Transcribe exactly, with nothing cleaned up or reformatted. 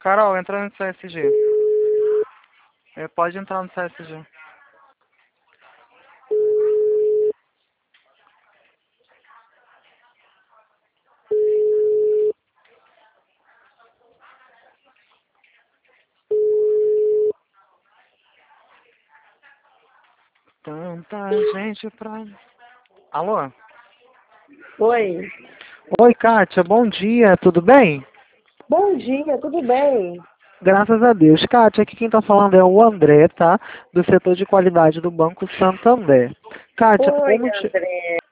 Carol, entra no C S G. É, pode entrar no C S G. Tanta gente pra... Alô? Oi. Oi, Kátia, bom dia, tudo bem? Bom dia, tudo bem? Graças a Deus. Kátia, aqui quem está falando é o André, tá? Do setor de qualidade do Banco Santander. Kátia, Oi, como te... André.